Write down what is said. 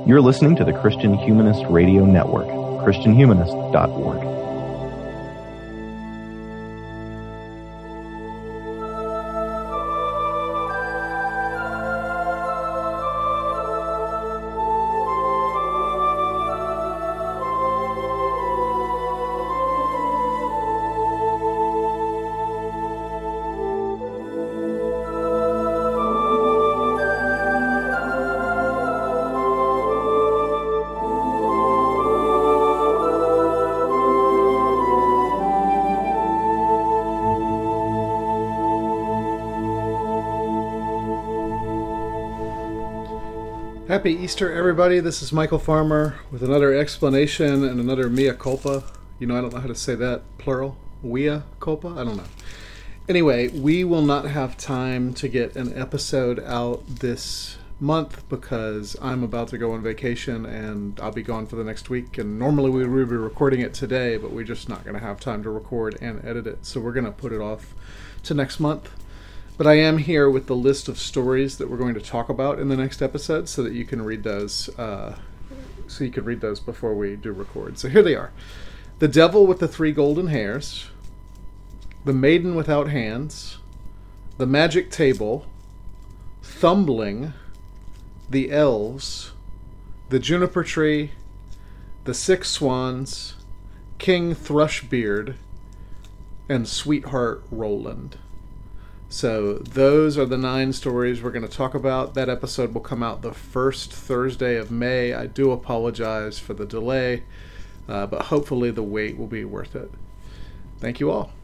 You're listening to the Christian Humanist Radio Network, christianhumanist.org. Happy Easter, everybody. This is Michael Farmer with another explanation and another mea culpa. You know, I don't know how to say that. Plural. Mea culpa? I don't know. Anyway, we will not have time to get an episode out this month because I'm about to go on vacation and I'll be gone for the next week. And normally we would be recording it today, but we're just not going to have time to record and edit it. So we're going to put it off to next month. But I am here with the list of stories that we're going to talk about in the next episode so that you can read those before we do record. So here they are. The Devil with the Three Golden Hairs, The Maiden Without Hands, The Magic Table, Thumbling, The Elves, The Juniper Tree, The Six Swans, King Thrushbeard, and Sweetheart Roland. So those are the 9 stories we're going to talk about. That episode will come out the first Thursday of May. I do apologize for the delay, but hopefully the wait will be worth it. Thank you all.